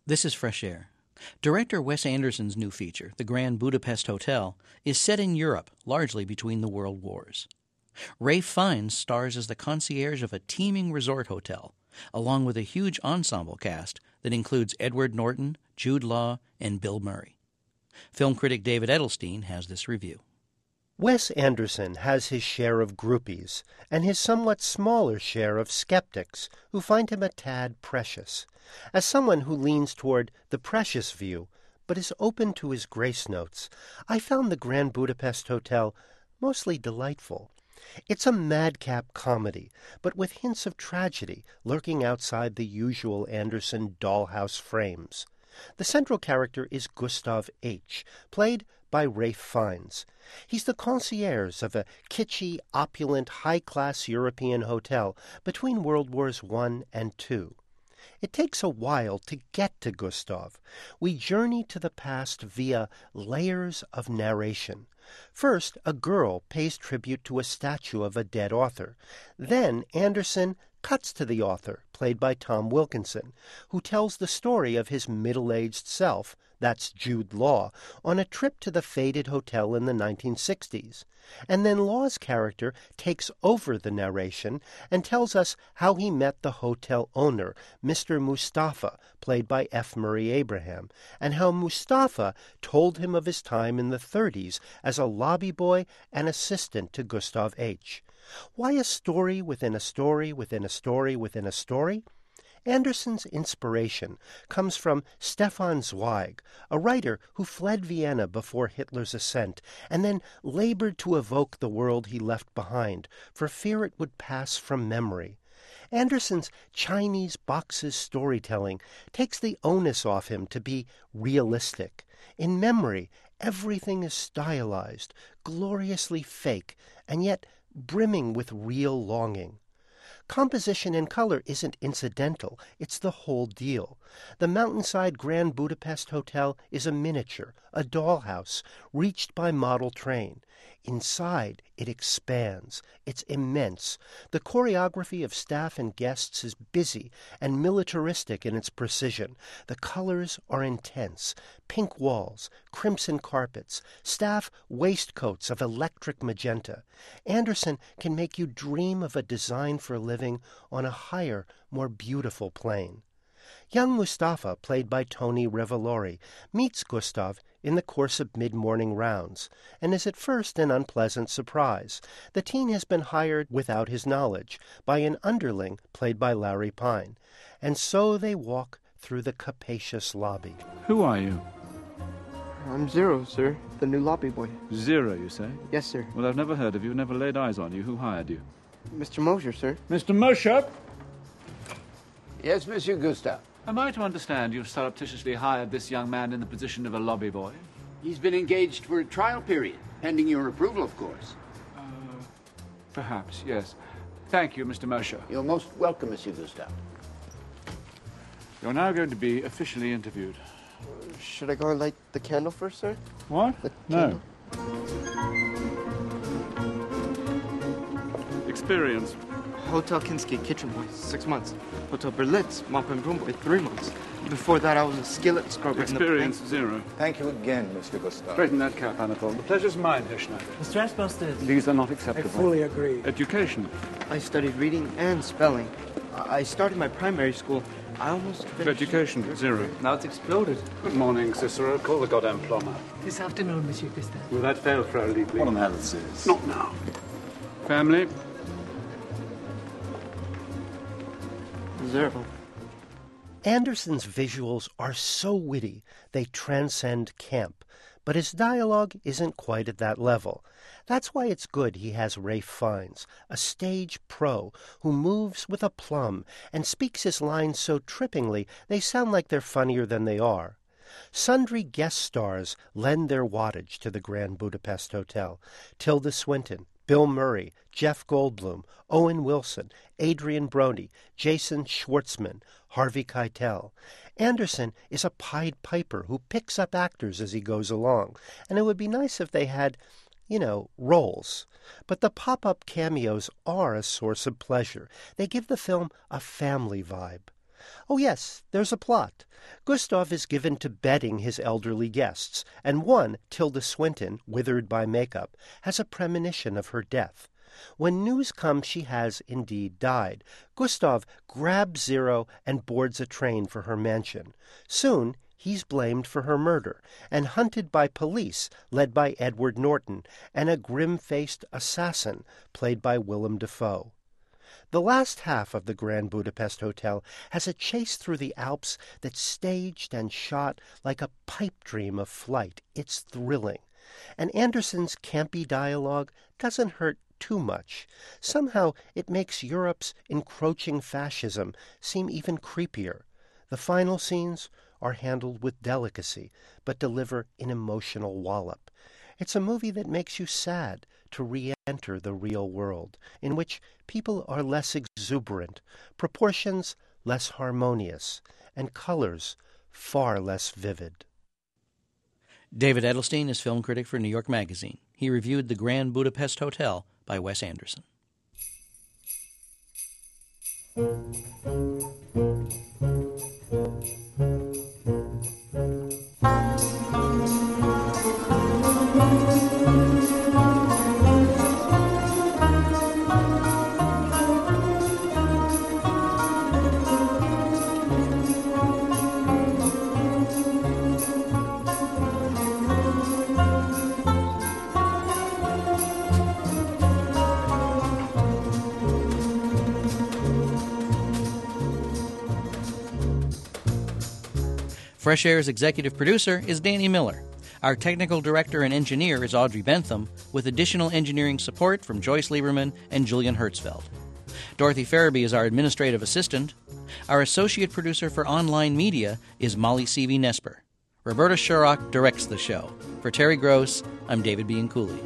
This is Fresh Air. Director Wes Anderson's new feature, The Grand Budapest Hotel, is set in Europe, largely between the world wars. Ralph Fiennes stars as the concierge of a teeming resort hotel, along with a huge ensemble cast that includes Edward Norton, Jude Law, and Bill Murray. Film critic David Edelstein has this review. Wes Anderson has his share of groupies and his somewhat smaller share of skeptics who find him a tad precious. As someone who leans toward the precious view but is open to his grace notes, I found the Grand Budapest Hotel mostly delightful. It's a madcap comedy, but with hints of tragedy lurking outside the usual Anderson dollhouse frames. The central character is Gustav H., played by Ralph Fiennes. He's the concierge of a kitschy, opulent, high-class European hotel between World Wars I and II. It takes a while to get to Gustav. We journey to the past via layers of narration. First, a girl pays tribute to a statue of a dead author. Then Anderson cuts to the author, played by Tom Wilkinson, who tells the story of his middle-aged self, that's Jude Law, on a trip to the faded hotel in the 1960s. And then Law's character takes over the narration and tells us how he met the hotel owner, Mr. Mustafa, played by F. Murray Abraham, and how Mustafa told him of his time in the 30s as a lobby boy and assistant to Gustav H. Why a story within a story within a story within a story? Anderson's inspiration comes from Stefan Zweig, a writer who fled Vienna before Hitler's ascent and then labored to evoke the world he left behind for fear it would pass from memory. Anderson's Chinese boxes storytelling takes the onus off him to be realistic. In memory, everything is stylized, gloriously fake, and yet brimming with real longing. Composition and color isn't incidental, it's the whole deal. The mountainside Grand Budapest Hotel is a miniature, a dollhouse, reached by model train. Inside, it expands. It's immense. The choreography of staff and guests is busy and militaristic in its precision. The colors are intense. Pink walls, crimson carpets, staff waistcoats of electric magenta. Anderson can make you dream of a design for living on a higher, more beautiful plane. Young Mustafa, played by Tony Revolori, meets Gustav in the course of mid-morning rounds, and is at first an unpleasant surprise. The teen has been hired without his knowledge by an underling played by Larry Pine, and so they walk through the capacious lobby. Who are you? I'm Zero, sir, the new lobby boy. Zero, you say? Yes, sir. Well, I've never heard of you, never laid eyes on you. Who hired you? Mr. Mosher, sir. Mr. Mosher? Yes, Monsieur Gustave. Am I to understand you've surreptitiously hired this young man in the position of a lobby boy? He's been engaged for a trial period, pending your approval, of course. Perhaps, yes. Thank you, Mr. Mosher. You're most welcome, Monsieur Gustave. You're now going to be officially interviewed. Should I go and light the candle first, sir? What? The No. candle? Experience. Hotel Kinski, kitchen boy, 6 months. Hotel Berlitz, mop and broom boy, 3 months. Before that, I was a skillet scrubber. Experience, zero. Thank you again, Mr. Gustave. Straighten that cap, Anatole. The pleasure's mine, Herr Schneider. Mr. Asbestos. These are not I acceptable. fully agree. Education. I studied reading and spelling. I started my primary school. I almost finished. Education, zero. Now it's exploded. Good morning, Cicero. Call the goddamn plumber. This afternoon, Monsieur Gustave. Will that fail, Frau Liebling? What on earth is this? Not now. Family? Zero. Anderson's visuals are so witty they transcend camp, but his dialogue isn't quite at that level. That's why it's good he has Ralph Fiennes, a stage pro who moves with aplomb and speaks his lines so trippingly they sound like they're funnier than they are. Sundry guest stars lend their wattage to the Grand Budapest Hotel. Tilda Swinton, Bill Murray, Jeff Goldblum, Owen Wilson, Adrian Brody, Jason Schwartzman, Harvey Keitel. Anderson is a Pied Piper who picks up actors as he goes along, and it would be nice if they had, roles. But the pop-up cameos are a source of pleasure. They give the film a family vibe. Oh yes, there's a plot. Gustav is given to bedding his elderly guests, and one, Tilda Swinton, withered by makeup, has a premonition of her death. When news comes she has indeed died, Gustav grabs Zero and boards a train for her mansion. Soon he's blamed for her murder and hunted by police led by Edward Norton and a grim-faced assassin played by Willem Dafoe. The last half of the Grand Budapest Hotel has a chase through the Alps that's staged and shot like a pipe dream of flight. It's thrilling. And Anderson's campy dialogue doesn't hurt too much. Somehow it makes Europe's encroaching fascism seem even creepier. The final scenes are handled with delicacy, but deliver an emotional wallop. It's a movie that makes you sad to re-enter the real world, in which people are less exuberant, proportions less harmonious, and colors far less vivid. David Edelstein is film critic for New York Magazine. He reviewed The Grand Budapest Hotel by Wes Anderson. Fresh Air's executive producer is Danny Miller. Our technical director and engineer is Audrey Bentham, with additional engineering support from Joyce Lieberman and Julian Hertzfeld. Dorothy Farabee is our administrative assistant. Our associate producer for online media is Molly Seavey-Nesper. Roberta Shurrock directs the show. For Terry Gross, I'm David Bianculli.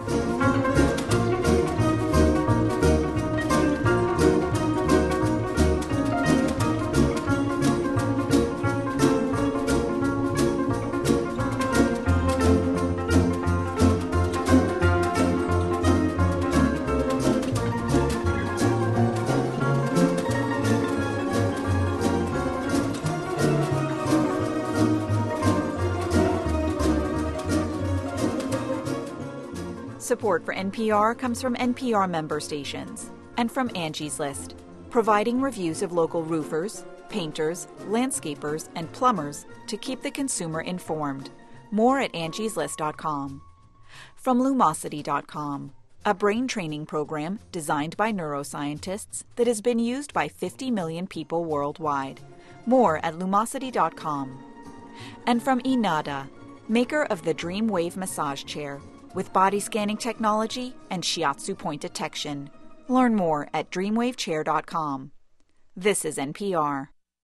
Support for NPR comes from NPR member stations and from Angie's List, providing reviews of local roofers, painters, landscapers, and plumbers to keep the consumer informed. More at angieslist.com. From Lumosity.com, a brain training program designed by neuroscientists that has been used by 50 million people worldwide. More at Lumosity.com. And from Inada, maker of the Dreamwave massage chair, with body scanning technology and shiatsu point detection. Learn more at dreamwavechair.com. This is NPR.